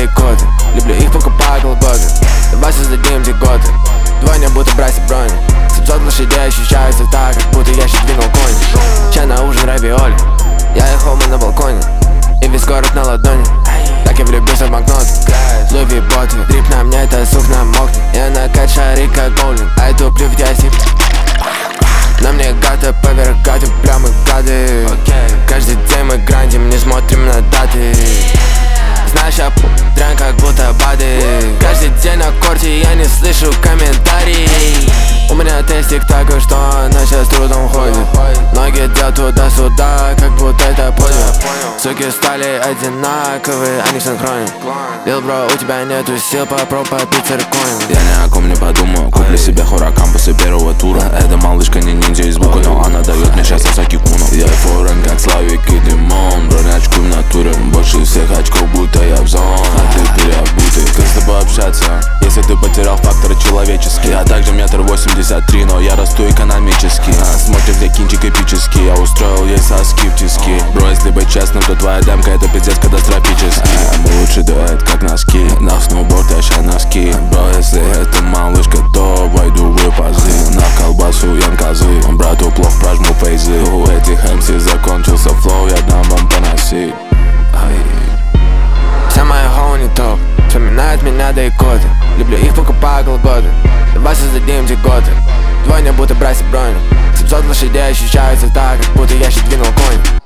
и коты. Люблю их, покупаю колготы. Давай создадим дикоты. Двойня будто Брайс и Брони. 700 лошадей ощущаются так, как будто я щит двинул конь. Чай на ужин равиоли. Я и хома на балконе. И весь город на ладони. Так я влюбился в банкноты. Луви боты, дрип на мне, это сух намокнет. Я на качаре как боулинг, а я туплю в ясик. На мне гата поверх гаты, прямо гады. Каждый день мы грандим, не смотрим на даты. Знаешь, я дрянь, как будто бады. Каждый день на корте, я не слышу комментарий. У меня тестик такой, что она сейчас трудом ходит. Ноги делают туда-сюда, как будто это подвиг. Суки стали одинаковые, они синхронят. Лил бро, у тебя нету сил, попробуй попить циркоин. Я ни о ком не подумаю, куплю себе Хуракан после первого тура. Эта малышка не ниндзя из бука, но она дает мне сейчас Асаки Куно. Я форен, как Славик и Димон. Бронячку в натуре, больше всех очков, будто я в зон. А ты переобутый, как с тобой общаться, если ты потерял факторы человеческие. Я также 1,83 м, но я расту экономически. Смотришь, где кинчик эпический, я устроил ей соски в тиски. Бро, если быть честным, то твоя демка это пиздец катастрофический. Мы лучше дуэт, как носки, на сноуборд таща носки. Бро, если это малышка, то войду в пазы. На колбасу ем козы, брату плохо прожму фейзы. У этих MC закончился флоу, я дам вам поносить. Вся моя хоу не топ, вспоминает меня да и коты. Люблю их, покупаю колготы. Давай создадим дикоты. Двойня будто Брайс и Брони. 700 лошадей ощущаются так, как будто я щит двинул конь.